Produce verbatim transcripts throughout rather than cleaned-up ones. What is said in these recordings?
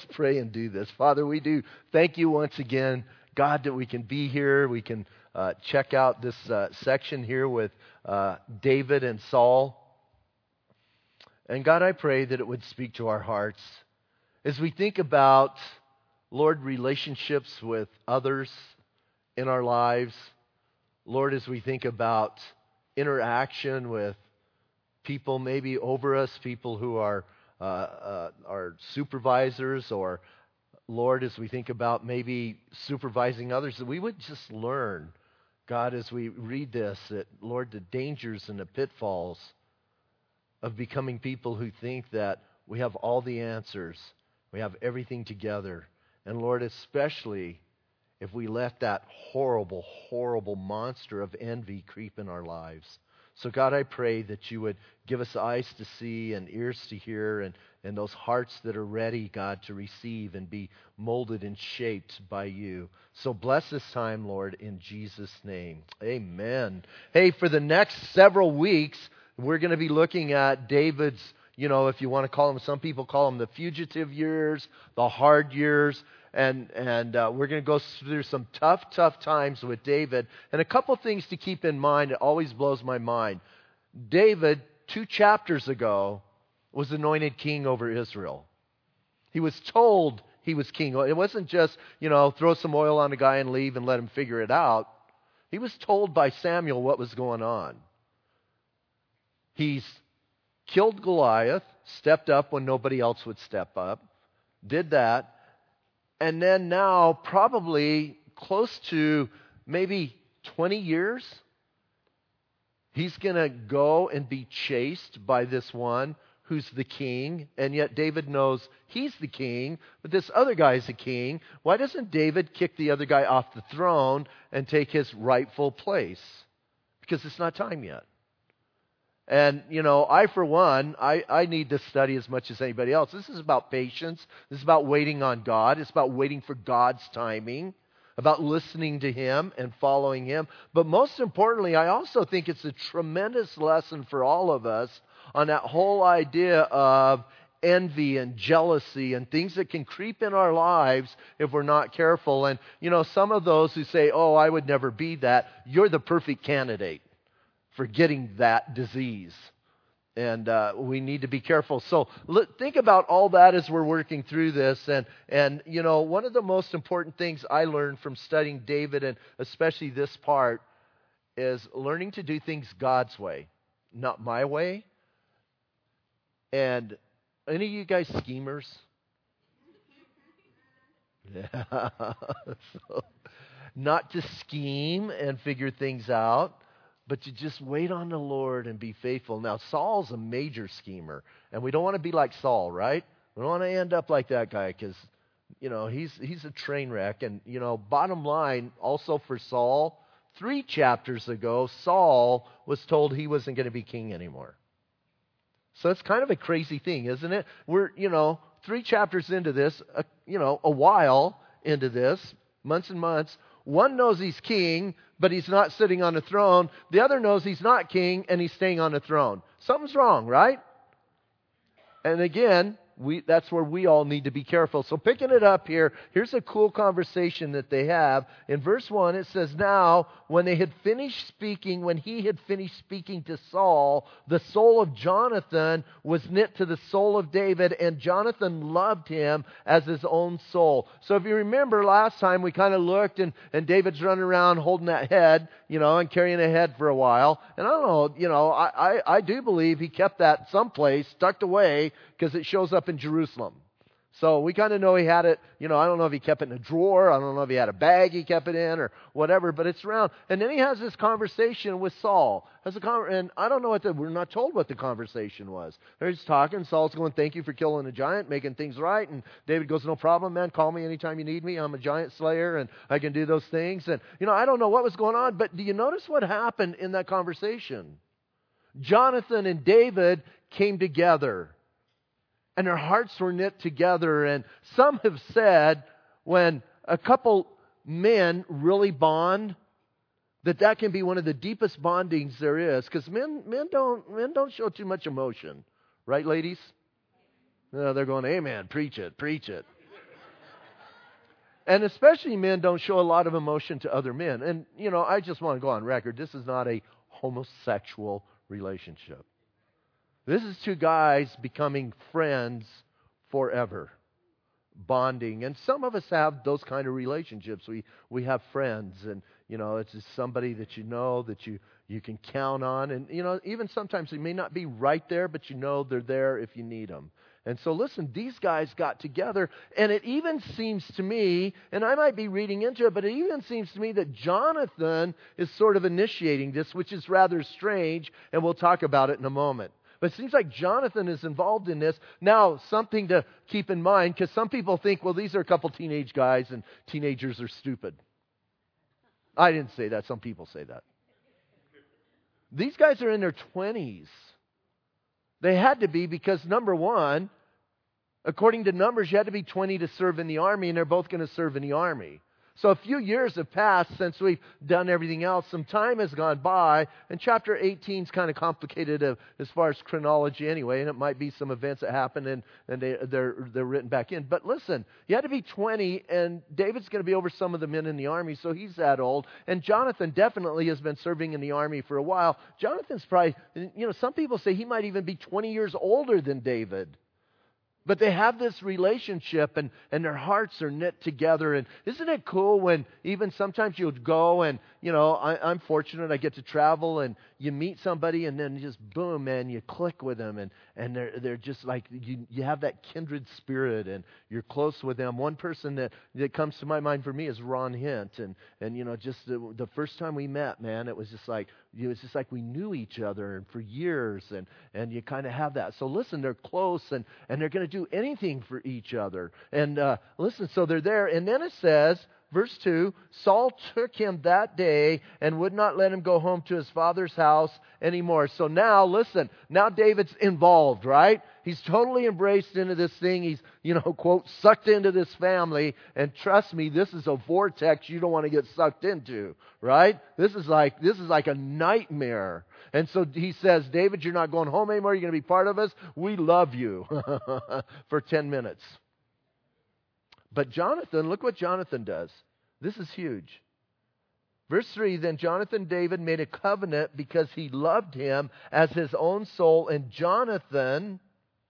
pray and do this. Father, we do thank you once again, God, that we can be here. We can uh, check out this uh, section here with uh, David and Saul. And God, I pray that it would speak to our hearts as we think about, Lord, relationships with others in our lives. Lord, as we think about interaction with people maybe over us, people who are uh, uh, our supervisors, or Lord, as we think about maybe supervising others, that we would just learn, God, as we read this, that, Lord, the dangers and the pitfalls of becoming people who think that we have all the answers, we have everything together. And Lord, especially if we let that horrible, horrible monster of envy creep in our lives. So God, I pray that you would give us eyes to see and ears to hear, and, and those hearts that are ready, God, to receive and be molded and shaped by you. So bless this time, Lord, in Jesus' name. Amen. Hey, for the next several weeks, we're going to be looking at David's, you know, if you want to call them, some people call them the fugitive years, the hard years. And and uh, we're going to go through some tough, tough times with David. And a couple things to keep in mind. It always blows my mind. David, two chapters ago, was anointed king over Israel. He was told he was king. It wasn't just, you know, throw some oil on a guy and leave and let him figure it out. He was told by Samuel what was going on. He's killed Goliath, stepped up when nobody else would step up, did that. And then now, probably close to maybe twenty years, he's going to go and be chased by this one who's the king. And yet David knows he's the king, but this other guy's the king. Why doesn't David kick the other guy off the throne and take his rightful place? Because it's not time yet. And, you know, I, for one, I, I need to study as much as anybody else. This is about patience. This is about waiting on God. It's about waiting for God's timing, about listening to Him and following Him. But most importantly, I also think it's a tremendous lesson for all of us on that whole idea of envy and jealousy and things that can creep in our lives if we're not careful. And, you know, some of those who say, oh, I would never be that, you're the perfect candidate for getting that disease. And uh, we need to be careful. So look, think about all that as we're working through this. And, and, you know, one of the most important things I learned from studying David, and especially this part, is learning to do things God's way, not my way. And any of you guys schemers? Yeah. So, not to scheme and figure things out, but to just wait on the Lord and be faithful. Now, Saul's a major schemer, and we don't want to be like Saul, right? We don't want to end up like that guy because, you know, he's he's a train wreck. And, you know, bottom line, also for Saul, three chapters ago, Saul was told he wasn't going to be king anymore. So it's kind of a crazy thing, isn't it? We're, you know, three chapters into this, uh, you know, a while into this, months and months. One knows he's king, but he's not sitting on the throne. The other knows he's not king, and he's staying on the throne. Something's wrong, right? And again, we, that's where we all need to be careful. So picking it up here, here's a cool conversation that they have. In verse one, it says, now, when they had finished speaking, when he had finished speaking to Saul, the soul of Jonathan was knit to the soul of David, and Jonathan loved him as his own soul. So if you remember last time, we kind of looked, and, and David's running around holding that head, you know, and carrying a head for a while. And I don't know, you know, I, I, I do believe he kept that someplace tucked away because it shows up in Jerusalem. So we kind of know he had it, you know, I don't know if he kept it in a drawer, I don't know if he had a bag he kept it in or whatever, but it's around. And then he has this conversation with Saul. Has a con- and I don't know what the, we're not told what the conversation was. They're just talking. Saul's going, thank you for killing a giant, making things right. And David goes, no problem, man, call me anytime you need me. I'm a giant slayer and I can do those things. And, you know, I don't know what was going on, but do you notice what happened in that conversation? Jonathan and David came together. And their hearts were knit together. And some have said when a couple men really bond, that that can be one of the deepest bondings there is. Because men, men don't, men don't show too much emotion. Right, ladies? No, they're going, amen, preach it, preach it. And especially men don't show a lot of emotion to other men. And, you know, I just want to go on record. This is not a homosexual relationship. This is two guys becoming friends forever, bonding. And some of us have those kind of relationships. We we have friends, and, you know, it's just somebody that you know, that you, you can count on. And, you know, even sometimes they may not be right there, but you know they're there if you need them. And so listen, these guys got together, and it even seems to me, and I might be reading into it, but it even seems to me that Jonathan is sort of initiating this, which is rather strange, and we'll talk about it in a moment. But it seems like Jonathan is involved in this. Now, something to keep in mind, because some people think, well, these are a couple teenage guys, and teenagers are stupid. I didn't say that. Some people say that. These guys are in their twenties. They had to be because, number one, according to Numbers, you had to be twenty to serve in the army, and they're both going to serve in the army. So a few years have passed since we've done everything else. Some time has gone by, and chapter eighteen is kind of complicated as far as chronology anyway, and it might be some events that happen, and, and they, they're, they're written back in. But listen, you had to be twenty, and David's going to be over some of the men in the army, so he's that old. And Jonathan definitely has been serving in the army for a while. Jonathan's probably, you know, some people say he might even be twenty years older than David. But they have this relationship, and, and their hearts are knit together. And isn't it cool when even sometimes you'll go and, you know, I, I'm fortunate I get to travel, and you meet somebody, and then just boom, man, you click with them, and, and they're they're just like, you, you have that kindred spirit, and you're close with them. One person that, that comes to my mind for me is Ron Hint. And, and you know, just the, the first time we met, man, it was just like, it was just like we knew each other for years, and, and you kind of have that. So listen, they're close, and, and they're going to do anything for each other. And uh, listen, so they're there. And then it says, verse two, Saul took him that day and would not let him go home to his father's house anymore. So now, listen, now David's involved, right? He's totally embraced into this thing. He's, you know, quote, sucked into this family. And trust me, this is a vortex you don't want to get sucked into, right? This is like, this is like a nightmare. And so he says, David, you're not going home anymore. You're going to be part of us. We love you for ten minutes. But Jonathan, look what Jonathan does. This is huge. Verse three, then Jonathan David made a covenant because he loved him as his own soul. And Jonathan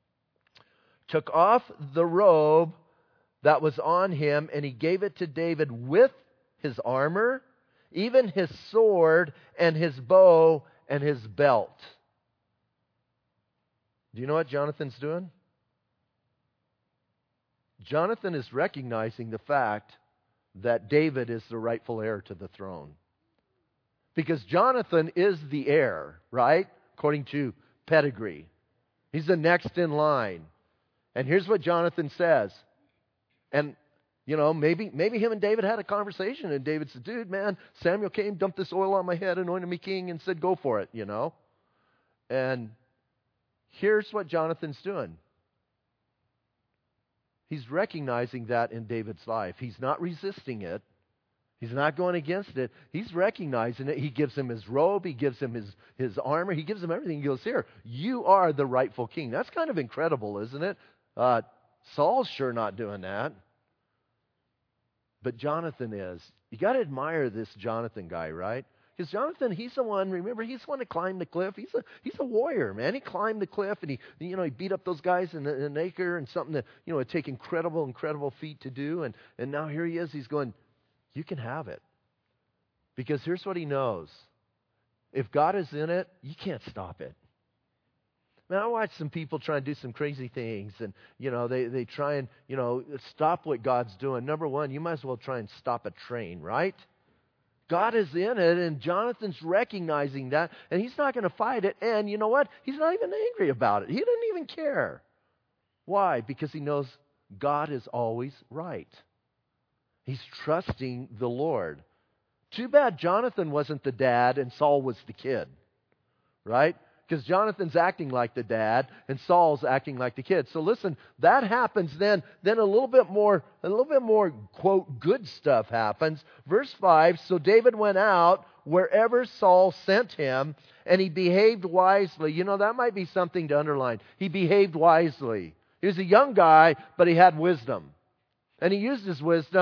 took off the robe that was on him, and he gave it to David with his armor, even his sword and his bow and his belt. Do you know what Jonathan's doing? Jonathan is recognizing the fact that David is the rightful heir to the throne. Because Jonathan is the heir, right? According to pedigree. He's the next in line. And here's what Jonathan says. And, you know, maybe maybe him and David had a conversation, and David said, dude, man, Samuel came, dumped this oil on my head, anointed me king, and said, go for it, you know. And here's what Jonathan's doing. He's recognizing that in David's life. He's not resisting it. He's not going against it. He's recognizing it. He gives him his robe. He gives him his, his armor. He gives him everything. He goes, here, you are the rightful king. That's kind of incredible, isn't it? Uh, Saul's sure not doing that. But Jonathan is. You got to admire this Jonathan guy, right? Because Jonathan, he's the one, remember, he's the one that climbed the cliff. He's a he's a warrior, man. He climbed the cliff, and he, you know, he beat up those guys in, in an acre, and something that, you know, would take incredible, incredible feat to do. And, and now here he is. He's going, you can have it. Because here's what he knows. If God is in it, you can't stop it. Man, I watch some people try and do some crazy things, and, you know, they, they try and, you know, stop what God's doing. Number one, you might as well try and stop a train, right? God is in it, and Jonathan's recognizing that, and he's not going to fight it. And you know what? He's not even angry about it. He doesn't even care. Why? Because he knows God is always right. He's trusting the Lord. Too bad Jonathan wasn't the dad and Saul was the kid, right? Because Jonathan's acting like the dad and Saul's acting like the kid. So listen, that happens then. Then a little bit more, a little bit more, quote, good stuff happens. Verse five, so David went out wherever Saul sent him, and he behaved wisely. You know, that might be something to underline. He behaved wisely. He was a young guy, but he had wisdom. And he used his wisdom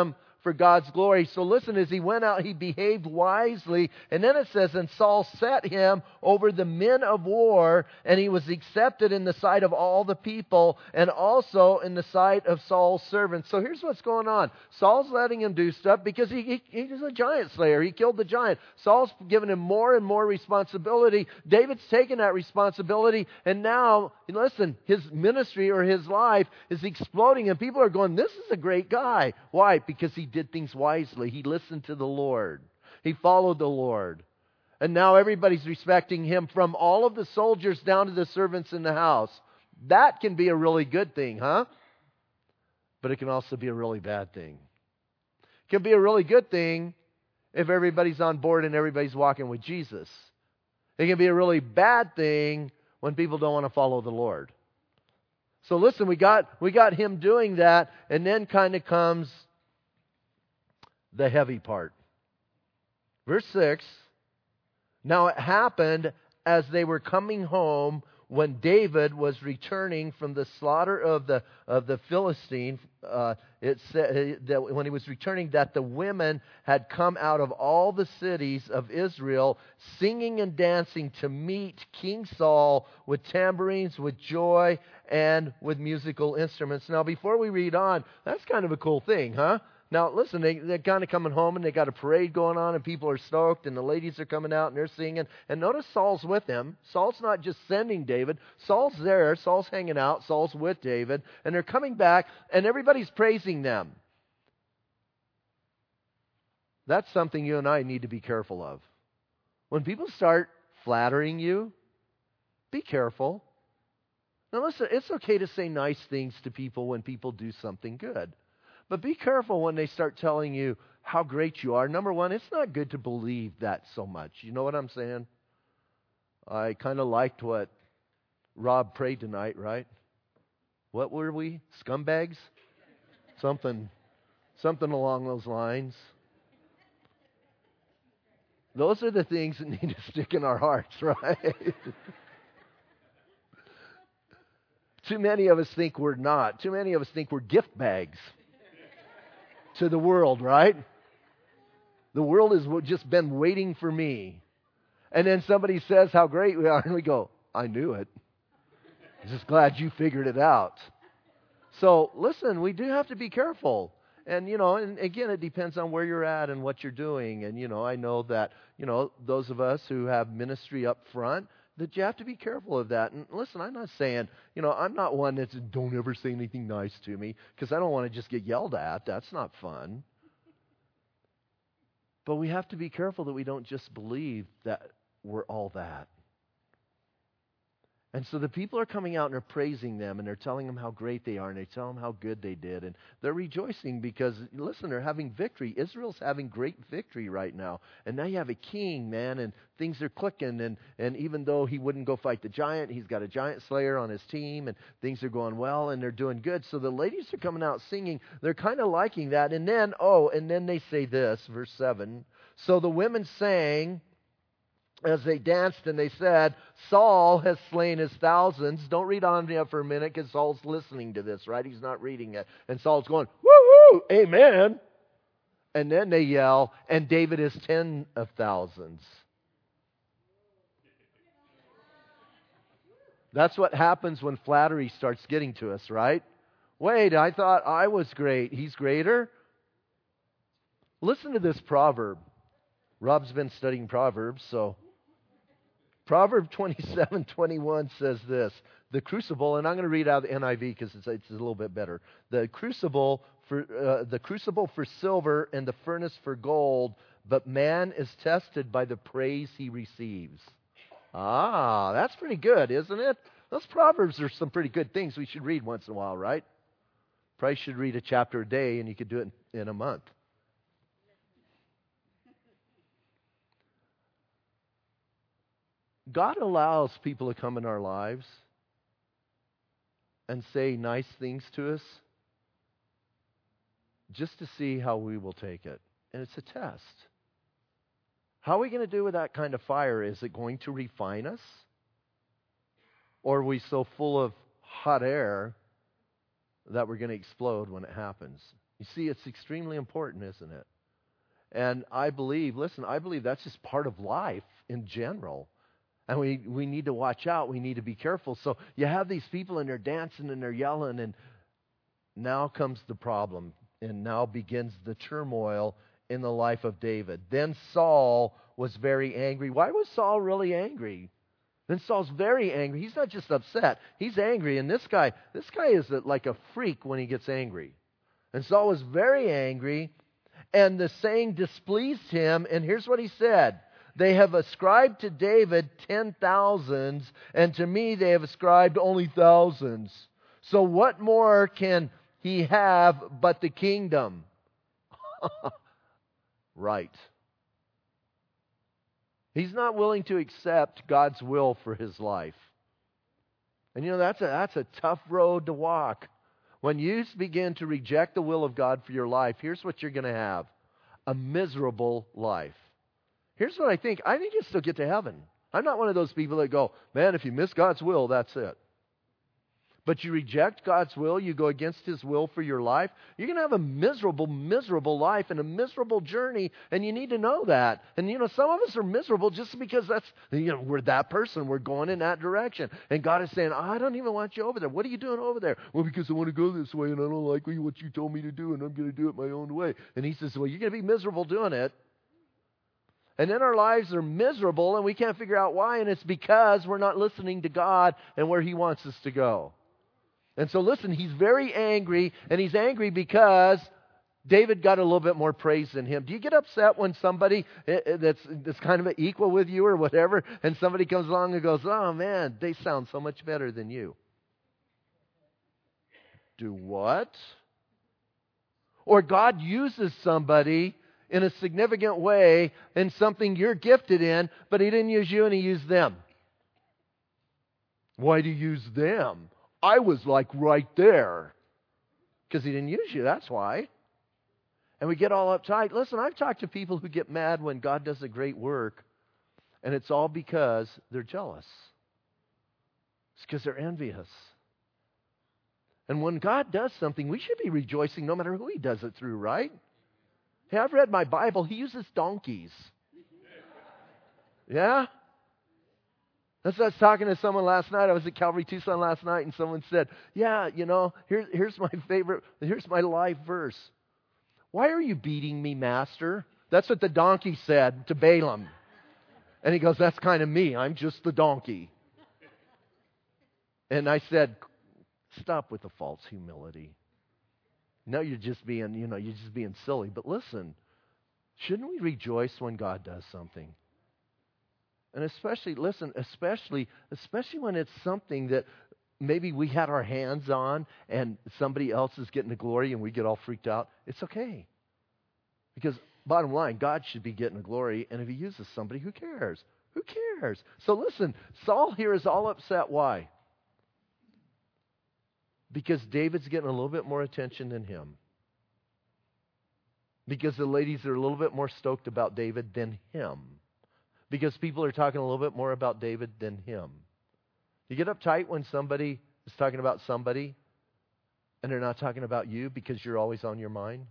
for God's glory. So listen, as he went out, he behaved wisely. And then it says, and Saul set him over the men of war, and he was accepted in the sight of all the people, and also in the sight of Saul's servants. So here's what's going on. Saul's letting him do stuff because he, he he's a giant slayer. He killed the giant. Saul's given him more and more responsibility. David's taken that responsibility, and now, listen, his ministry or his life is exploding, and people are going, this is a great guy. Why? Because he did things wisely. He listened to the Lord. He followed the Lord. And now everybody's respecting him, from all of the soldiers down to the servants in the house. That can be a really good thing, huh? But it can also be a really bad thing. It can be a really good thing if everybody's on board and everybody's walking with Jesus. It can be a really bad thing when people don't want to follow the Lord. So listen, we got we got him doing that, and then kind of comes the heavy part. Verse six, now it happened as they were coming home when David was returning from the slaughter of the of the Philistine. Uh, it said that when he was returning, that the women had come out of all the cities of Israel, singing and dancing to meet King Saul with tambourines, with joy, and with musical instruments. Now, before we read on, that's kind of a cool thing, huh? Now, listen, they, they're kind of coming home, and they got a parade going on, and people are stoked, and the ladies are coming out, and they're singing. And notice Saul's with them. Saul's not just sending David. Saul's there. Saul's hanging out. Saul's with David. And they're coming back, and everybody's praising them. That's something you and I need to be careful of. When people start flattering you, be careful. Now, listen, it's okay to say nice things to people when people do something good. But be careful when they start telling you how great you are. Number one, it's not good to believe that so much. You know what I'm saying? I kind of liked what Rob prayed tonight, right? What were we? Scumbags? Something, something along those lines. Those are the things that need to stick in our hearts, right? Too many of us think we're not. Too many of us think we're gift bags to the world, right? The world has just been waiting for me. And then somebody says how great we are, and we go, I knew it. I'm just glad you figured it out. So, listen, we do have to be careful. And, you know, and again, it depends on where you're at and what you're doing. And, you know, I know that, you know, those of us who have ministry up front, that you have to be careful of that. And listen, I'm not saying, you know, I'm not one that's, don't ever say anything nice to me, because I don't want to just get yelled at. That's not fun. But we have to be careful that we don't just believe that we're all that. And so the people are coming out and they're praising them, and they're telling them how great they are, and they tell them how good they did. And they're rejoicing because, listen, they're having victory. Israel's having great victory right now. And now you have a king, man, and things are clicking. And, and even though he wouldn't go fight the giant, he's got a giant slayer on his team, and things are going well, and they're doing good. So the ladies are coming out singing. They're kind of liking that. And then, oh, and then they say this, verse seven. So the women sang as they danced, and they said, Saul has slain his thousands. Don't read on there for a minute, because Saul's listening to this, right? He's not reading it. And Saul's going, woo-hoo, amen. And then they yell, and David is ten of thousands. That's what happens when flattery starts getting to us, right? Wait, I thought I was great. He's greater? Listen to this proverb. Rob's been studying Proverbs, so Proverb twenty-seven twenty-one says this, the crucible, and I'm going to read out the N I V because it's, it's a little bit better. The crucible for uh, the crucible for silver and the furnace for gold, but man is tested by the praise he receives. Ah, that's pretty good, isn't it? Those Proverbs are some pretty good things we should read once in a while, right? Probably should read a chapter a day, and you could do it in, in a month. God allows people to come in our lives and say nice things to us just to see how we will take it. And it's a test. How are we going to do with that kind of fire? Is it going to refine us? Or are we so full of hot air that we're going to explode when it happens? You see, it's extremely important, isn't it? And I believe, listen, I believe that's just part of life in general. And we, we need to watch out. We need to be careful. So you have these people and they're dancing and they're yelling, and now comes the problem. And now begins the turmoil in the life of David. Then Saul was very angry. Why was Saul really angry? Then Saul's very angry. He's not just upset. He's angry. And this guy, this guy is like a freak when he gets angry. And Saul was very angry. And the saying displeased him. And here's what he said. They have ascribed to David ten thousands, and to me they have ascribed only thousands. So what more can he have but the kingdom? Right. He's not willing to accept God's will for his life. And you know, that's a, that's a tough road to walk. When you begin to reject the will of God for your life, here's what you're going to have. A miserable life. Here's what I think. I think you still get to heaven. I'm not one of those people that go, man, if you miss God's will, that's it. But you reject God's will, you go against His will for your life, you're going to have a miserable, miserable life and a miserable journey, and you need to know that. And, you know, some of us are miserable just because that's, you know, we're that person, we're going in that direction. And God is saying, oh, I don't even want you over there. What are you doing over there? Well, because I want to go this way, and I don't like what you told me to do, and I'm going to do it my own way. And He says, well, you're going to be miserable doing it. And then our lives are miserable, and we can't figure out why, and it's because we're not listening to God and where He wants us to go. And so listen, he's very angry, and he's angry because David got a little bit more praise than him. Do you get upset when somebody that's, that's kind of equal with you or whatever, and somebody comes along and goes, oh man, they sound so much better than you? Do what? Or God uses somebody in a significant way in something you're gifted in, but He didn't use you and He used them. Why do you use them? I was like right there. Because He didn't use you, that's why. And we get all uptight. Listen, I've talked to people who get mad when God does a great work, and it's all because they're jealous. It's because they're envious. And when God does something, we should be rejoicing no matter who He does it through, right? Hey, I've read my Bible. He uses donkeys. Yeah? That's what I was talking to someone last night. I was at Calvary Tucson last night, and someone said, yeah, you know, here, here's my favorite, here's my life verse. Why are you beating me, Master? That's what the donkey said to Balaam. And he goes, that's kind of me. I'm just the donkey. And I said, stop with the false humility. No, you're just being, you know, you're just being silly. But listen, shouldn't we rejoice when God does something? And especially, listen, especially, especially when it's something that maybe we had our hands on and somebody else is getting the glory and we get all freaked out. It's okay. Because bottom line, God should be getting the glory. And if He uses somebody, who cares? Who cares? So listen, Saul here is all upset. Why? Because David's getting a little bit more attention than him. Because the ladies are a little bit more stoked about David than him. Because people are talking a little bit more about David than him. You get uptight when somebody is talking about somebody and they're not talking about you because you're always on your mind?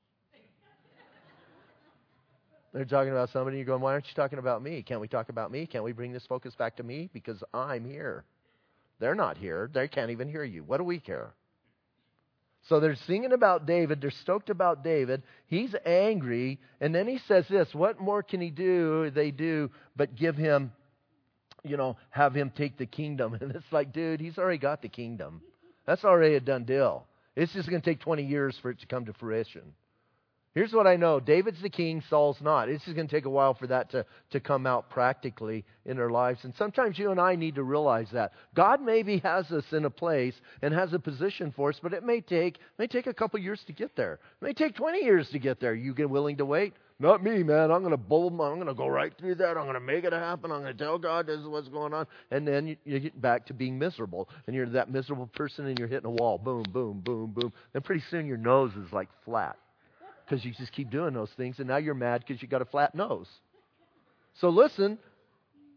They're talking about somebody and you're going, why aren't you talking about me? Can't we talk about me? Can't we bring this focus back to me? Because I'm here. They're not here. They can't even hear you. What do we care? So they're singing about David. They're stoked about David. He's angry. And then he says this, what more can he do, they do, but give him, you know, have him take the kingdom. And it's like, dude, he's already got the kingdom. That's already a done deal. It's just going to take twenty years for it to come to fruition. Here's what I know. David's the king, Saul's not. It's just going to take a while for that to, to come out practically in our lives. And sometimes you and I need to realize that. God maybe has us in a place and has a position for us, but it may take may take a couple years to get there. It may take twenty years to get there. You get willing to wait? Not me, man. I'm going to bowl, I'm going to go right through that. I'm going to make it happen. I'm going to tell God this is what's going on. And then you, you get back to being miserable. And you're that miserable person and you're hitting a wall. Boom, boom, boom, boom. And pretty soon your nose is like flat. Because you just keep doing those things, and now you're mad because you got a flat nose. So listen,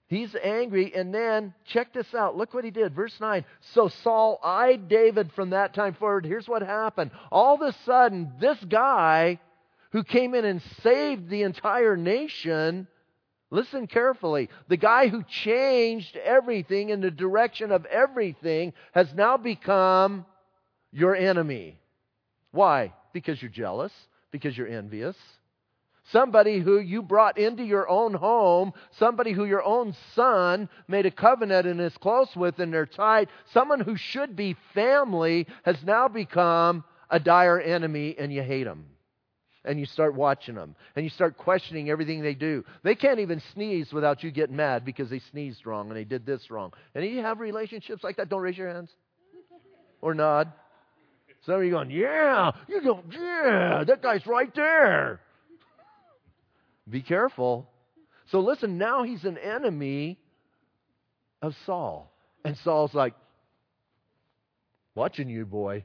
He's angry, and then, check this out. Look what he did. Verse nine. So Saul eyed David from that time forward. Here's what happened. All of a sudden, this guy who came in and saved the entire nation, listen carefully, the guy who changed everything in the direction of everything has now become your enemy. Why? Because you're jealous, because you're envious. Somebody who you brought into your own home, somebody who your own son made a covenant and is close with and they're tied, someone who should be family has now become a dire enemy, and you hate them. And you start watching them, and you start questioning everything they do. They can't even sneeze without you getting mad because they sneezed wrong and they did this wrong. And you have relationships like that? Don't raise your hands or nod. Some of you going, yeah, you go, yeah, that guy's right there. Be careful. So listen, now he's an enemy of Saul. And Saul's like, watching you, boy.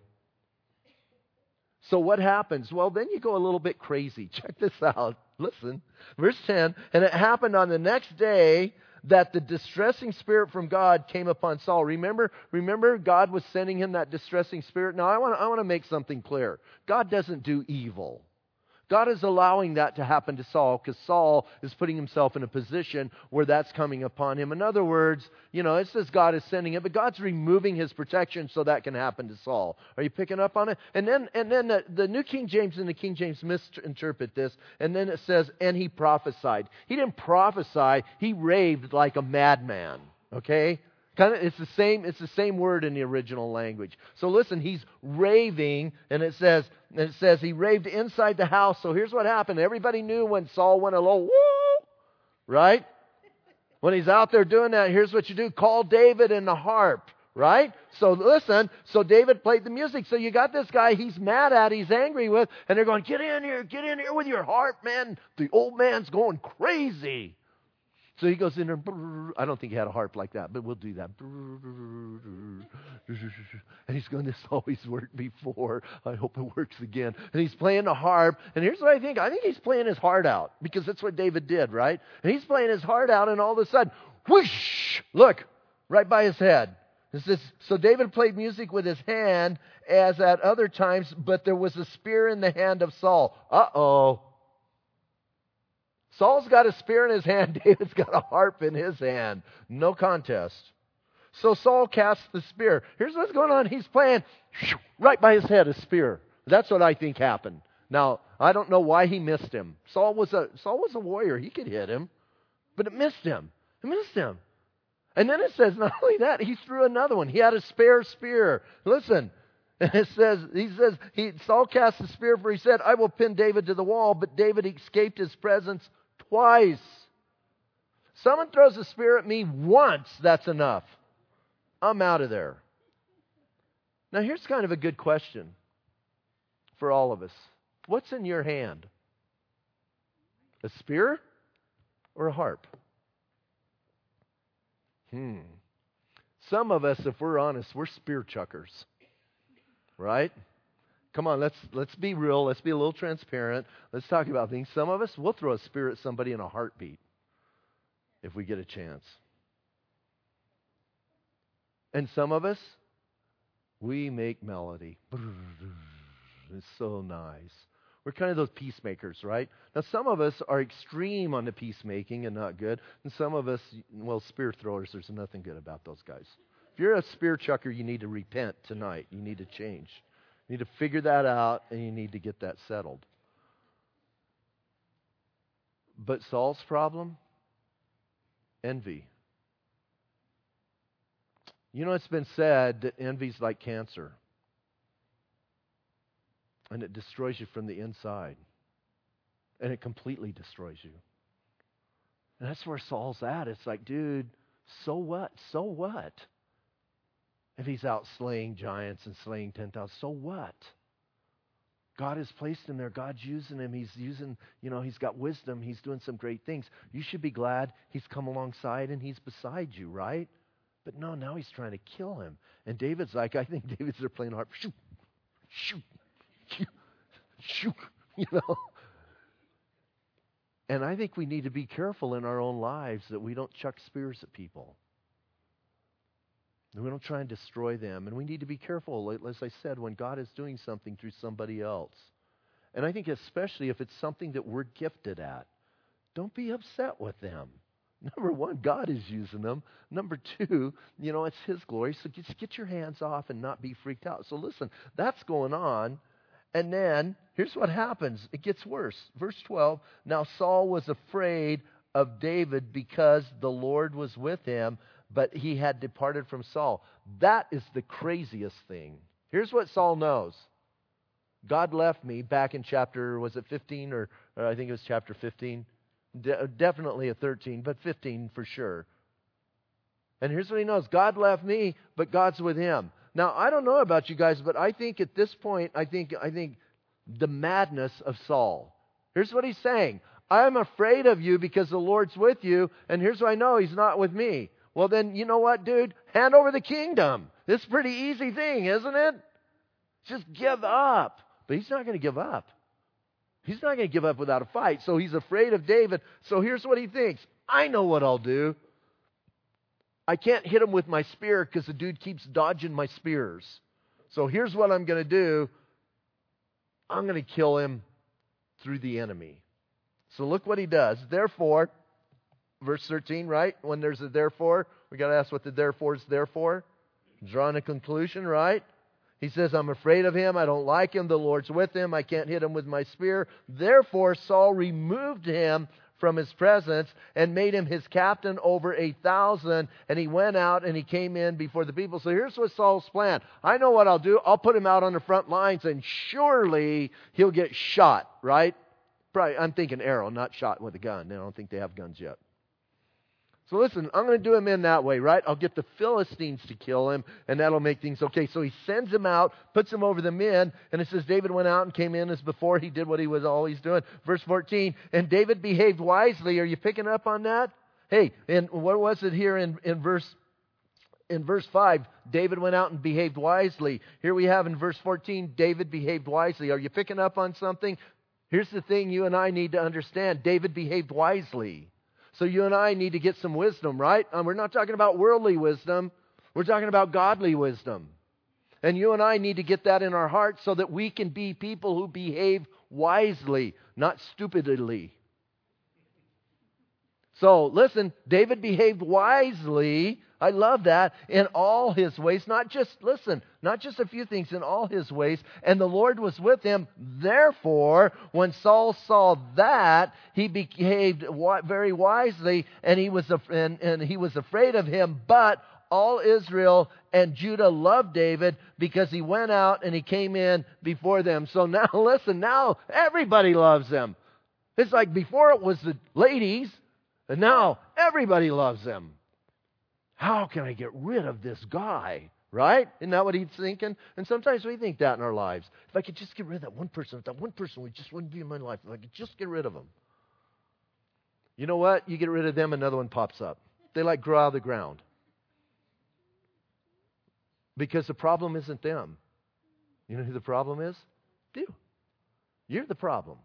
So what happens? Well, then you go a little bit crazy. Check this out. Listen. Verse ten. And it happened on the next day that the distressing spirit from God came upon Saul. Remember, remember God was sending him that distressing spirit? Now, I want to, I want to make something clear. God doesn't do evil. God is allowing that to happen to Saul because Saul is putting himself in a position where that's coming upon him. In other words, you know, it says God is sending it, but God's removing his protection so that can happen to Saul. Are you picking up on it? And then and then the, the New King James and the King James misinterpret this, and then it says, and he prophesied. He didn't prophesy, he raved like a madman. Okay? Kind of, it's the same. It's the same word in the original language. So listen, he's raving, and it says, and it says he raved inside the house. So here's what happened. Everybody knew when Saul went alone. Woo! Right? When he's out there doing that, here's what you do: call David in the harp. Right? So listen. So David played the music. So you got this guy he's mad at, he's angry with, and they're going, "Get in here, get in here with your harp, man. The old man's going crazy." So he goes in there, I don't think he had a harp like that, but we'll do that. And he's going, this always worked before. I hope it works again. And he's playing the harp. And here's what I think. I think he's playing his heart out because that's what David did, right? And he's playing his heart out, and all of a sudden, whoosh, look, right by his head. It says, so David played music with his hand as at other times, but there was a spear in the hand of Saul. Uh-oh. Saul's got a spear in his hand. David's got a harp in his hand. No contest. So Saul casts the spear. Here's what's going on. He's playing right by his head, a spear. That's what I think happened. Now, I don't know why he missed him. Saul was a Saul was a warrior. He could hit him. But it missed him. It missed him. And then it says, not only that, he threw another one. He had a spare spear. Listen. And it says, he says, he, Saul cast the spear, for he said, I will pin David to the wall. But David escaped his presence twice. Someone throws a spear at me once, that's enough. I'm out of there. Now here's kind of a good question for all of us. What's in your hand? A spear or a harp? Hmm. Some of us, if we're honest, we're spear chuckers. Right? Come on, let's let's be real. Let's be a little transparent. Let's talk about things. Some of us, we'll throw a spear at somebody in a heartbeat if we get a chance. And some of us, we make melody. It's so nice. We're kind of those peacemakers, right? Now, some of us are extreme on the peacemaking and not good. And some of us, well, spear throwers, there's nothing good about those guys. If you're a spear chucker, you need to repent tonight. You need to change. You need to figure that out, and you need to get that settled. But Saul's problem? Envy. You know, it's been said that envy's like cancer. And it destroys you from the inside. And it completely destroys you. And that's where Saul's at. It's like, dude, so what? So what? If he's out slaying giants and slaying ten thousand, so what? God has placed him there. God's using him. He's using, you know, he's got wisdom. He's doing some great things. You should be glad he's come alongside and he's beside you, right? But no, now he's trying to kill him. And David's like, I think David's there playing harp. Shoot, shoot, shoot, shoot, you know. and I think we need to be careful in our own lives that we don't chuck spears at people. And we don't try and destroy them. And we need to be careful, as I said, when God is doing something through somebody else. And I think especially if it's something that we're gifted at, don't be upset with them. Number one, God is using them. Number two, you know, it's His glory. So just get your hands off and not be freaked out. So listen, that's going on. And then, here's what happens. It gets worse. Verse twelve, now Saul was afraid of David because the Lord was with him, but he had departed from Saul. That is the craziest thing. Here's what Saul knows. God left me back in chapter, was it fifteen or, or I think it was chapter fifteen. De- definitely a thirteen, but fifteen for sure. And here's what he knows. God left me, but God's with him. Now, I don't know about you guys, but I think at this point, I think I think the madness of Saul. Here's what he's saying. I'm afraid of you because the Lord's with you, and here's what I know, He's not with me. Well, then, you know what, dude? Hand over the kingdom. This is a pretty easy thing, isn't it? Just give up. But he's not going to give up. He's not going to give up without a fight. So he's afraid of David. So here's what he thinks. I know what I'll do. I can't hit him with my spear because the dude keeps dodging my spears. So here's what I'm going to do. I'm going to kill him through the enemy. So look what he does. Therefore, verse thirteen, right? When there's a therefore, we got to ask what the therefore is there for. Drawing a conclusion, right? He says, I'm afraid of him. I don't like him. The Lord's with him. I can't hit him with my spear. Therefore, Saul removed him from his presence and made him his captain over a thousand. And he went out and he came in before the people. So here's what Saul's plan. I know what I'll do. I'll put him out on the front lines and surely he'll get shot, right? Probably, I'm thinking arrow, not shot with a gun. I don't think they have guns yet. So listen, I'm going to do him in that way, right? I'll get the Philistines to kill him, and that'll make things okay. So he sends him out, puts him over the men, and it says David went out and came in as before. He did what he was always doing. Verse fourteen, and David behaved wisely. Are you picking up on that? Hey, and what was it here in, in verse in verse five? David went out and behaved wisely. Here we have in verse fourteen, David behaved wisely. Are you picking up on something? Here's the thing you and I need to understand. David behaved wisely. So you and I need to get some wisdom, right? Um, we're not talking about worldly wisdom. We're talking about godly wisdom. And you and I need to get that in our hearts so that we can be people who behave wisely, not stupidly. So listen, David behaved wisely. I love that. In all his ways. Not just, listen, not just a few things, in all his ways. And the Lord was with him. Therefore, when Saul saw that, he behaved very wisely, and he was and, and he was afraid of him. But all Israel and Judah loved David because he went out and he came in before them. So now, listen, now everybody loves him. It's like before it was the ladies, and now everybody loves him. How can I get rid of this guy? Right? Isn't that what he's thinking? And sometimes we think that in our lives. If I could just get rid of that one person, if that one person would just wouldn't be in my life, if I could just get rid of them. You know what? You get rid of them, another one pops up. They like grow out of the ground. Because the problem isn't them. You know who the problem is? You. You're the problem.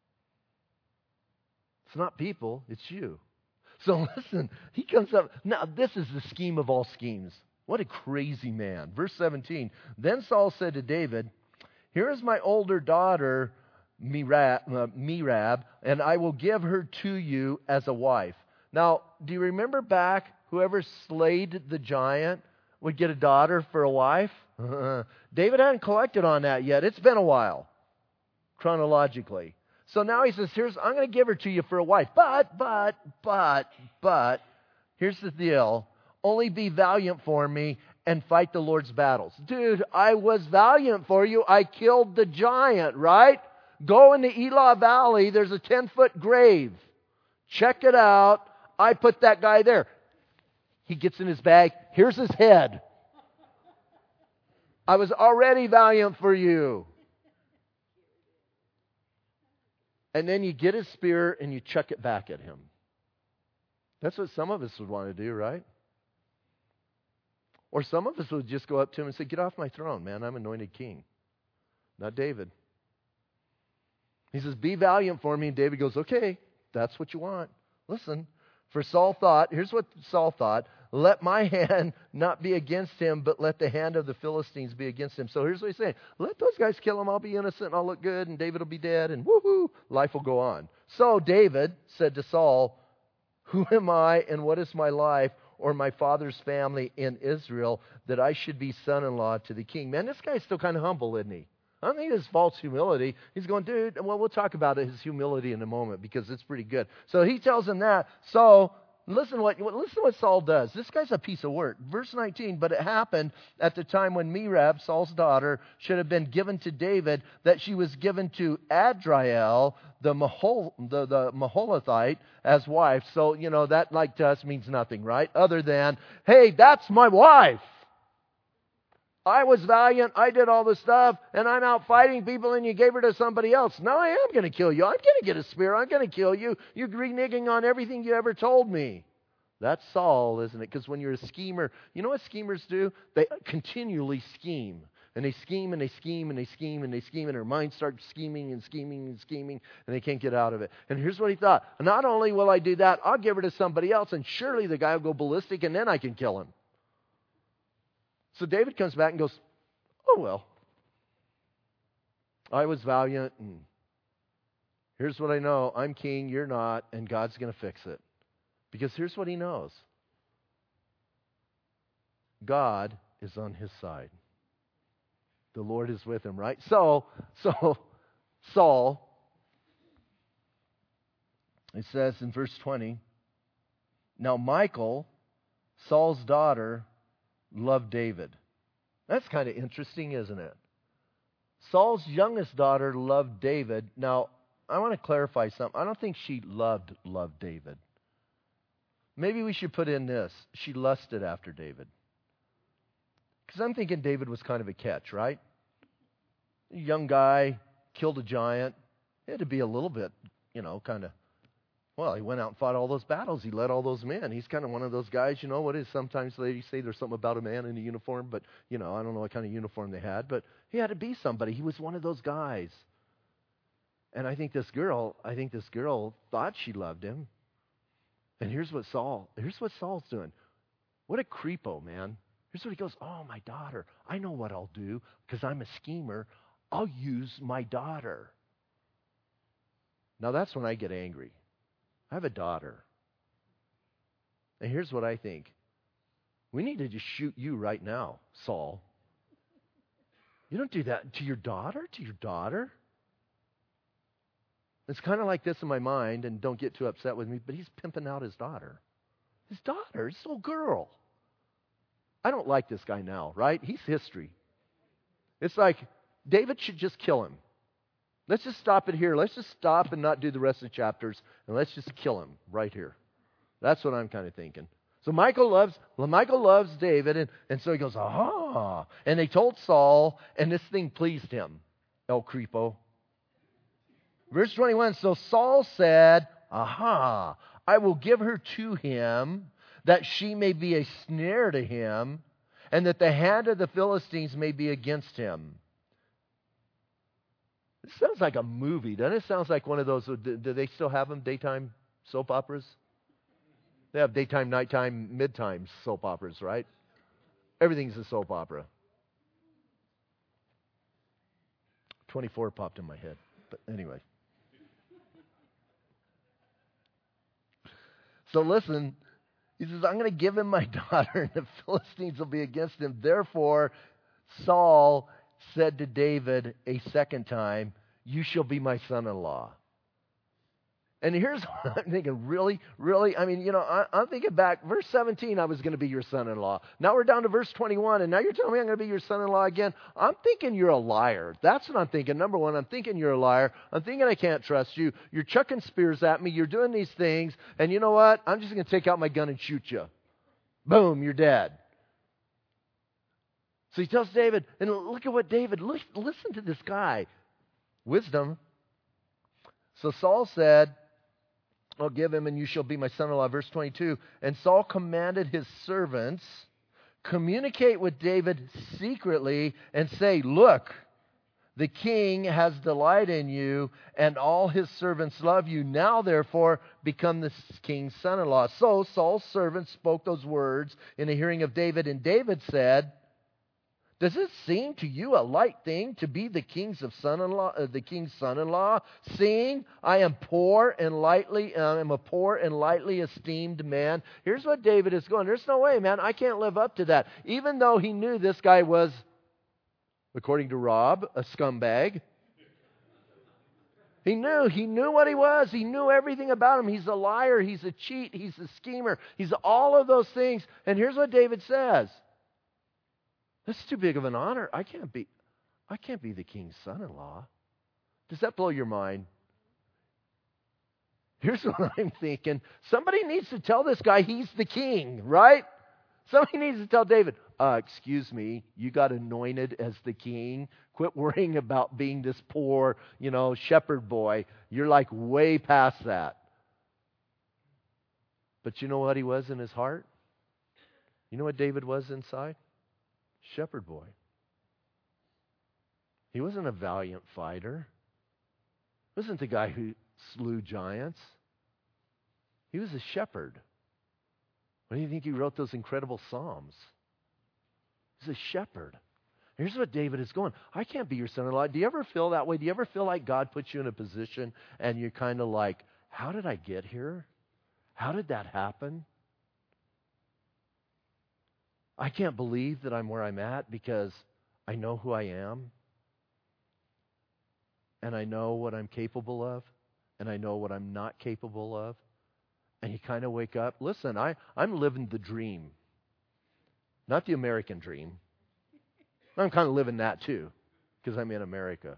It's not people, it's you. So listen, he comes up. Now, this is the scheme of all schemes. What a crazy man. Verse seventeen. Then Saul said to David, here is my older daughter, Merab, uh, Merab, and I will give her to you as a wife. Now, do you remember back, whoever slayed the giant would get a daughter for a wife? David hadn't collected on that yet. It's been a while, chronologically. So now he says, here's, I'm going to give her to you for a wife. But, but, but, but, here's the deal. Only be valiant for me and fight the Lord's battles. Dude, I was valiant for you. I killed the giant, right? Go in the Elah Valley. There's a ten-foot grave. Check it out. I put that guy there. He gets in his bag. Here's his head. I was already valiant for you. And then you get his spear and you chuck it back at him. That's what some of us would want to do, right? Or some of us would just go up to him and say, get off my throne, man. I'm anointed king. Not David. He says, be valiant for me. And David goes, okay. that's what you want. Listen, for Saul thought, here's what Saul thought, let my hand not be against him, but let the hand of the Philistines be against him. So here's what he's saying. Let those guys kill him. I'll be innocent and I'll look good and David will be dead and woohoo, life will go on. So David said to Saul, who am I and what is my life or my father's family in Israel that I should be son-in-law to the king? Man, this guy's still kind of humble, isn't he? I don't think it's false humility. He's going, dude, well, we'll talk about his humility in a moment because it's pretty good. So he tells him that. So listen what listen what Saul does. This guy's a piece of work. Verse nineteen, but it happened at the time when Merab, Saul's daughter, should have been given to David, that she was given to Adriel, the, Mahol, the, the Maholathite, as wife. So, you know, that like to us means nothing, right? Other than, hey, that's my wife. I was valiant, I did all the stuff, and I'm out fighting people, and you gave her to somebody else. Now I am going to kill you. I'm going to get a spear. I'm going to kill you. You're reneging on everything you ever told me. That's Saul, isn't it? Because when you're a schemer, you know what schemers do? They continually scheme. And they scheme and they scheme and they scheme and they scheme, and their mind starts scheming and scheming and scheming, and they can't get out of it. And here's what he thought. Not only will I do that, I'll give her to somebody else, and surely the guy will go ballistic, and then I can kill him. So David comes back and goes, oh, well, I was valiant, and here's what I know. I'm king, you're not, and God's going to fix it. Because here's what he knows. God is on his side. The Lord is with him, right? So, so Saul, it says in verse twenty, now Michal, Saul's daughter, loved David. That's kind of interesting, isn't it? Saul's youngest daughter loved David. Now, I want to clarify something. I don't think she loved, loved David. Maybe we should put in this. She lusted after David. Because I'm thinking David was kind of a catch, right? A young guy, killed a giant. He had to be a little bit, you know, kind of, well, he went out and fought all those battles. He led all those men. He's kind of one of those guys, you know, what is sometimes ladies say there's something about a man in a uniform, but, you know, I don't know what kind of uniform they had, but he had to be somebody. He was one of those guys. And I think this girl, I think this girl thought she loved him. And here's what Saul, here's what Saul's doing. What a creepo, man. Here's what he goes, oh, my daughter. I know what I'll do because I'm a schemer. I'll use my daughter. Now, that's when I get angry. I have a daughter. And here's what I think. We need to just shoot you right now, Saul. You don't do that to your daughter, to your daughter. It's kind of like this in my mind, and don't get too upset with me, but he's pimping out his daughter. His daughter, his little girl. I don't like this guy now, right? He's history. It's like David should just kill him. Let's just stop it here. Let's just stop and not do the rest of the chapters, and let's just kill him right here. That's what I'm kind of thinking. So Michal loves, well, Michal loves David, and, and so he goes, aha. And they told Saul, and this thing pleased him. El Creepo. Verse twenty-one, so Saul said, aha, I will give her to him, that she may be a snare to him, and that the hand of the Philistines may be against him. It sounds like a movie, doesn't it? Sounds like one of those, do, do they still have them, daytime soap operas? They have daytime, nighttime, midtime soap operas, right? Everything's a soap opera. twenty-four popped in my head, but anyway. So listen, he says, I'm going to give him my daughter, and the Philistines will be against him. Therefore, Saul said to David a second time, you shall be my son-in-law. And here's what I'm thinking, really, really, I mean, you know, I, I'm thinking back, verse seventeen, I was going to be your son-in-law. Now we're down to verse twenty-one, and now you're telling me I'm going to be your son-in-law again. I'm thinking you're a liar. That's what I'm thinking. Number one, I'm thinking you're a liar. I'm thinking I can't trust you. You're chucking spears at me. You're doing these things. And you know what? I'm just going to take out my gun and shoot you. Boom, you're dead. So he tells David, and look at what David, look, listen to this guy. Wisdom. So Saul said, I'll give him, and you shall be my son-in-law. Verse twenty-two, and Saul commanded his servants, communicate with David secretly and say, look, The king has delight in you, and all his servants love you. Now, therefore, become the king's son-in-law. So Saul's servants spoke those words in the hearing of David, and David said, does it seem to you a light thing to be the king's of son-in-law, uh, the king's son-in-law, seeing I am poor and lightly, uh, am a poor and lightly esteemed man? Here's what David is going. There's no way, man. I can't live up to that. Even though he knew this guy was, according to Rob, a scumbag. He knew. He knew what he was. He knew everything about him. He's a liar. He's a cheat. He's a schemer. He's all of those things. And here's what David says. That's too big of an honor. I can't be, I can't be the king's son-in-law. Does that blow your mind? Here's what I'm thinking. Somebody needs to tell this guy he's the king, right? Somebody needs to tell David, uh, excuse me, you got anointed as the king. Quit worrying about being this poor, you know, shepherd boy. You're like way past that. But you know what he was in his heart? You know what David was inside? Shepherd boy. He wasn't a valiant fighter. He wasn't the guy who slew giants. He was a shepherd. Why do you think he wrote those incredible Psalms? He's a shepherd. Here's what David is going. I can't be your son-in-law. Do you ever feel that way? Do you ever feel like God puts you in a position and you're kind of like, how did I get here? How did that happen? I can't believe that I'm where I'm at because I know who I am. And I know what I'm capable of. And I know what I'm not capable of. And you kind of wake up. Listen, I, I'm living the dream. Not the American dream. I'm kind of living that too. Because I'm in America.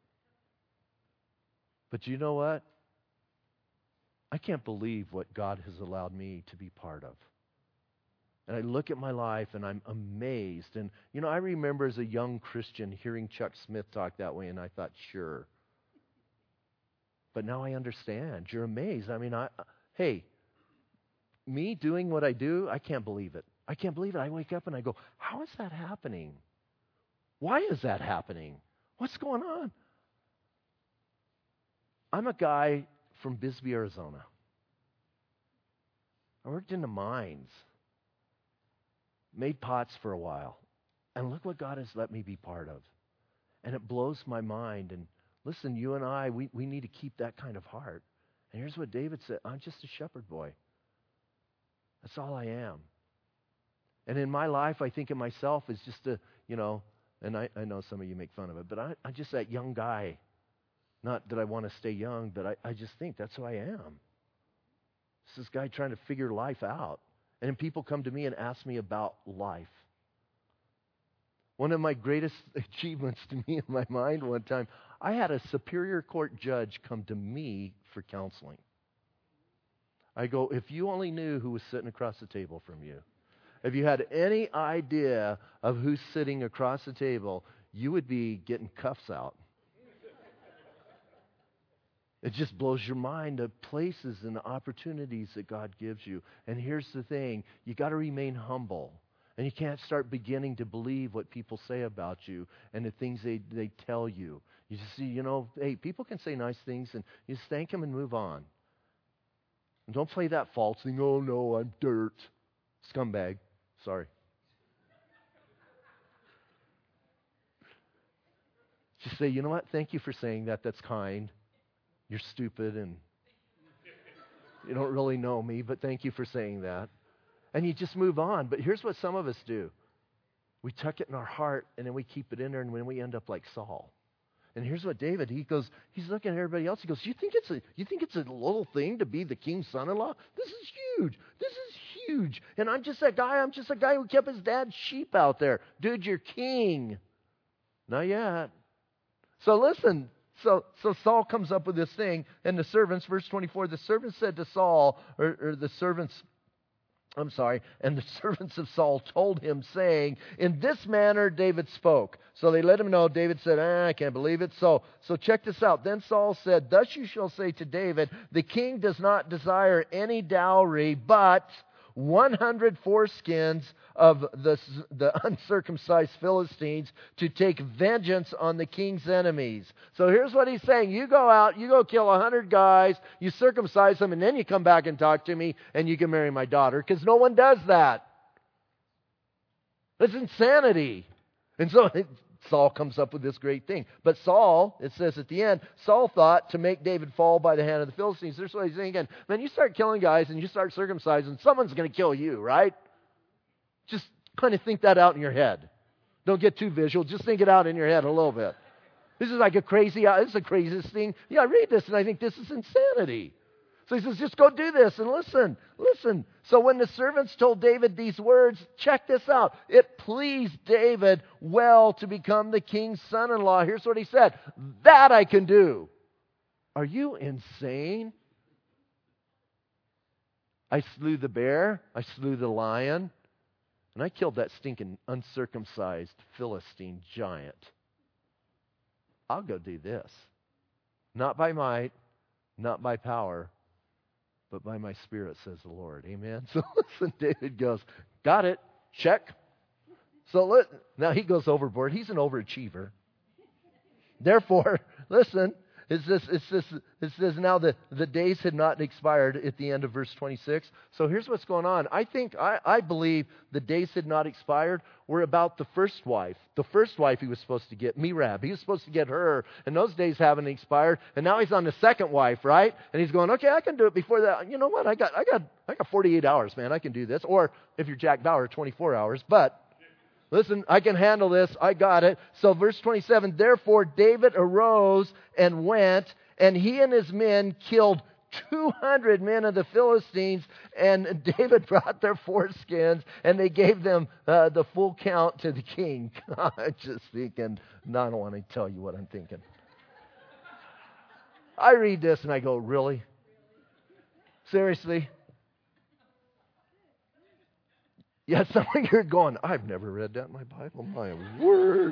But you know what? I can't believe what God has allowed me to be part of. And I look at my life and I'm amazed. And, you know, I remember as a young Christian hearing Chuck Smith talk that way, and I thought, sure. But now I understand. You're amazed. I mean, I, hey, me doing what I do, I can't believe it. I can't believe it. I wake up and I go, how is that happening? Why is that happening? What's going on? I'm a guy from Bisbee, Arizona. I worked in the mines. Made pots for a while. And look what God has let me be part of. And it blows my mind. And listen, you and I, we, we need to keep that kind of heart. And here's what David said. I'm just a shepherd boy. That's all I am. And in my life, I think of myself as just a, you know, and I, I know some of you make fun of it, but I, I'm just that young guy. Not that I want to stay young, but I, I just think that's who I am. It's this guy trying to figure life out. And then people come to me and ask me about life. One of my greatest achievements to me in my mind one time, I had a Superior Court judge come to me for counseling. I go, if you only knew who was sitting across the table from you, if you had any idea of who's sitting across the table, you would be getting cuffs out. It just blows your mind the places and the opportunities that God gives you. And here's the thing, you got to remain humble. And you can't start beginning to believe what people say about you and the things they, they tell you. You just see, you know, hey, people can say nice things and you just thank them and move on. And don't play that false thing, oh no, I'm dirt. Scumbag. Sorry. Just say, you know what, thank you for saying that, that's kind. You're stupid and you don't really know me, but thank you for saying that. And you just move on. But here's what some of us do. We tuck it in our heart and then we keep it in there and then we end up like Saul. And here's what David, he goes, he's looking at everybody else. He goes, you think it's a you think it's a little thing to be the king's son-in-law? This is huge. This is huge. And I'm just that guy. I'm just a guy who kept his dad's sheep out there. Dude, you're king. Not yet. So listen. So, so Saul comes up with this thing, and the servants, verse twenty-four, the servants said to Saul, or, or the servants, I'm sorry, and the servants of Saul told him, saying, in this manner David spoke. So they let him know. David said, ah, I can't believe it. So, so check this out. Then Saul said, thus you shall say to David, the king does not desire any dowry, but one hundred foreskins of the, the uncircumcised Philistines to take vengeance on the king's enemies. So here's what he's saying. You go out, you go kill one hundred guys, you circumcise them, and then you come back and talk to me, and you can marry my daughter, because no one does that. That's insanity. And so Saul comes up with this great thing. But Saul, it says at the end, Saul thought to make David fall by the hand of the Philistines. Here's what he's thinking. Man, you start killing guys and you start circumcising, someone's going to kill you, right? Just kind of think that out in your head. Don't get too visual. Just think it out in your head a little bit. This is like a crazy, this is the craziest thing. Yeah, I read this and I think this is insanity. So he says, just go do this and listen, listen. So when the servants told David these words, check this out. It pleased David well to become the king's son-in-law. Here's what he said. That I can do. Are you insane? I slew the bear. I slew the lion. And I killed that stinking uncircumcised Philistine giant. I'll go do this. Not by might, not by power, but by my Spirit, says the Lord. Amen? So listen, David goes, got it, check. So let, now he goes overboard. He's an overachiever. Therefore, listen, it says, it says, it says now the, the days had not expired at the end of verse twenty-six. So here's what's going on. I think, I, I believe the days had not expired were about the first wife. The first wife he was supposed to get, Merab. He was supposed to get her, and those days haven't expired. And now he's on the second wife, right? And he's going, okay, I can do it before that. You know what? I got, I got, I got forty-eight hours, man. I can do this. Or if you're Jack Bauer, twenty-four hours. But listen, I can handle this. I got it. So verse twenty-seven, therefore David arose and went, and he and his men killed two hundred men of the Philistines, and David brought their foreskins, and they gave them uh, the full count to the king. I'm just thinking, no, I don't want to tell you what I'm thinking. I read this and I go, really? Seriously? Yeah, some of you are going, I've never read that in my Bible. My word.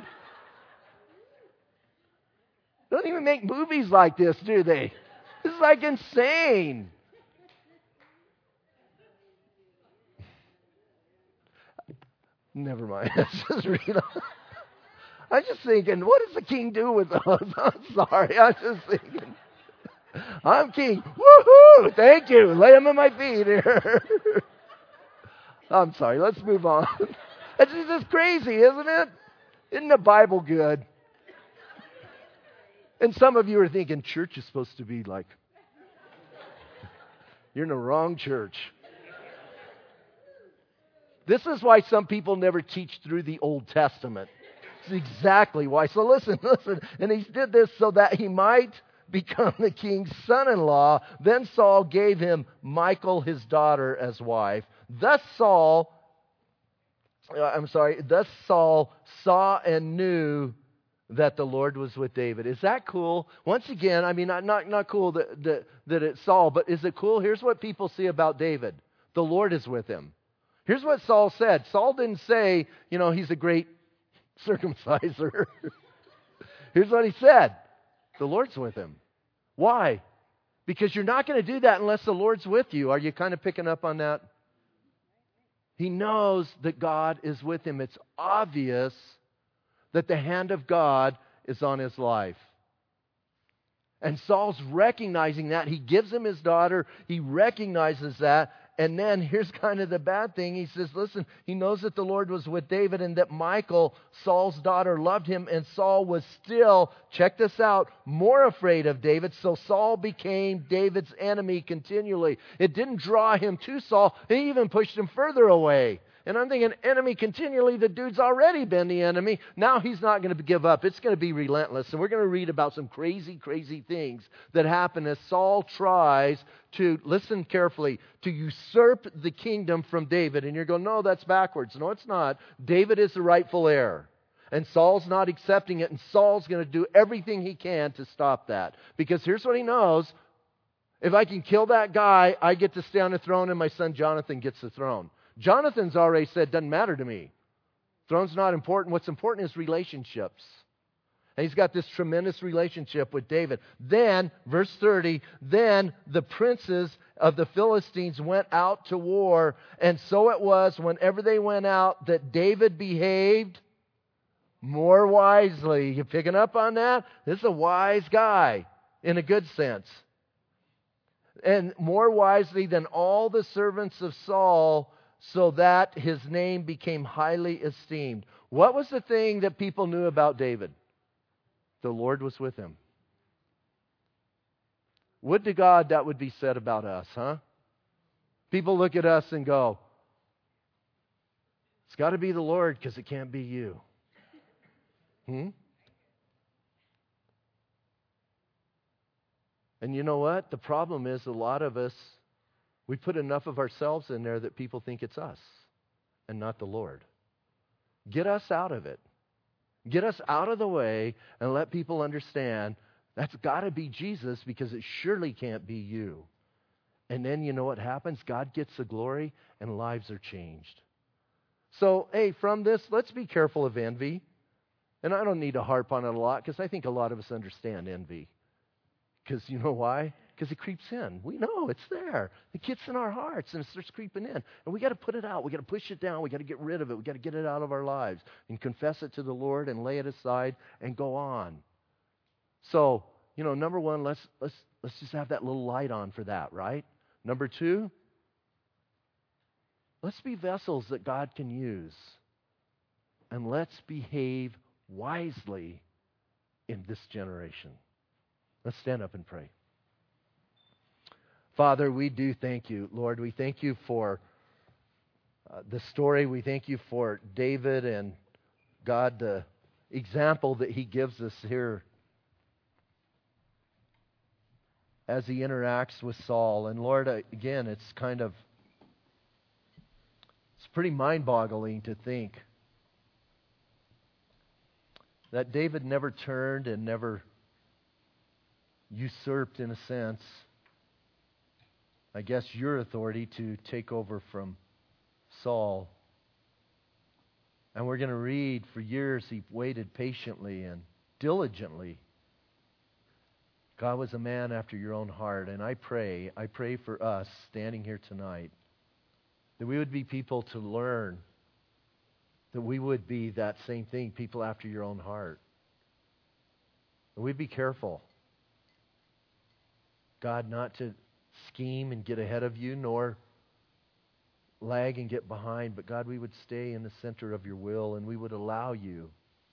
They don't even make movies like this, do they? This is like insane. Never mind. Let's just read on. I'm just thinking, what does the king do with those? I'm sorry. I'm just thinking, I'm king. Woohoo! Thank you. Lay them at my feet here. I'm sorry. Let's move on. It's just crazy, isn't it? Isn't the Bible good? And some of you are thinking, church is supposed to be like, you're in the wrong church. This is why some people never teach through the Old Testament. It's exactly why. So listen, listen. And he did this so that he might become the king's son-in-law. Then Saul gave him Michal, his daughter, as wife. Thus Saul, uh, I'm sorry, thus Saul saw and knew that the Lord was with David. Is that cool? Once again, I mean, not not, not cool that, that, that it's Saul, but is it cool? Here's what people see about David. The Lord is with him. Here's what Saul said. Saul didn't say, you know, he's a great circumciser. Here's what he said. The Lord's with him. Why? Because you're not going to do that unless the Lord's with you. Are you kind of picking up on that? He knows that God is with him. It's obvious that the hand of God is on his life. And Saul's recognizing that. He gives him his daughter. He recognizes that. And then here's kind of the bad thing. He says, listen, he knows that the Lord was with David and that Michal, Saul's daughter, loved him. And Saul was still, check this out, more afraid of David. So Saul became David's enemy continually. It didn't draw him to Saul. It even pushed him further away. And I'm thinking, enemy continually, the dude's already been the enemy. Now he's not going to give up. It's going to be relentless. And we're going to read about some crazy, crazy things that happen as Saul tries to, listen carefully, to usurp the kingdom from David. And you're going, no, that's backwards. No, it's not. David is the rightful heir. And Saul's not accepting it. And Saul's going to do everything he can to stop that. Because here's what he knows. If I can kill that guy, I get to stay on the throne and my son Jonathan gets the throne. Jonathan's already said, doesn't matter to me. Throne's not important. What's important is relationships. And he's got this tremendous relationship with David. Then, verse thirty, then the princes of the Philistines went out to war. And so it was, whenever they went out, that David behaved more wisely. You picking up on that? This is a wise guy, in a good sense. And more wisely than all the servants of Saul, so that his name became highly esteemed. What was the thing that people knew about David? The Lord was with him. Would to God that would be said about us, huh? People look at us and go, it's got to be the Lord because it can't be you. Hmm? And you know what? The problem is a lot of us, we put enough of ourselves in there that people think it's us and not the Lord. Get us out of it. Get us out of the way and let people understand that's got to be Jesus because it surely can't be you. And then you know what happens? God gets the glory and lives are changed. So, hey, from this, let's be careful of envy. And I don't need to harp on it a lot because I think a lot of us understand envy. Because you know why? Because it creeps in. We know it's there. It gets in our hearts and it starts creeping in. And we got to put it out. We got to push it down. We got to get rid of it. We got to get it out of our lives and confess it to the Lord and lay it aside and go on. So, you know, number one, let's let's let's just have that little light on for that, right? Number two, let's be vessels that God can use. And let's behave wisely in this generation. Let's stand up and pray. Father, we do thank you, Lord. We thank you for uh, the story. We thank you for David and God, the example that he gives us here as he interacts with Saul. And Lord, again, it's kind of, it's pretty mind-boggling to think that David never turned and never usurped, in a sense, I guess, your authority to take over from Saul. And we're going to read, for years he waited patiently and diligently. God was a man after your own heart. And I pray, I pray for us standing here tonight, that we would be people to learn, that we would be that same thing, people after your own heart. And we'd be careful, God, not to scheme and get ahead of you, nor lag and get behind, but God, we would stay in the center of your will, and we would allow you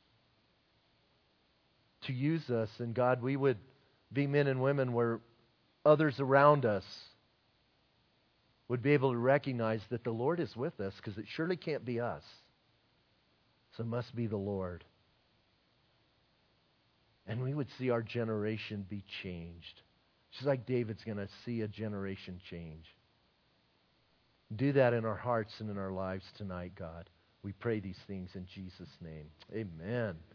to use us. And God, we would be men and women where others around us would be able to recognize that the Lord is with us, because it surely can't be us. So it must be the Lord. And we would see our generation be changed. Just like David's going to see a generation change. Do that in our hearts and in our lives tonight, God. We pray these things in Jesus' name. Amen.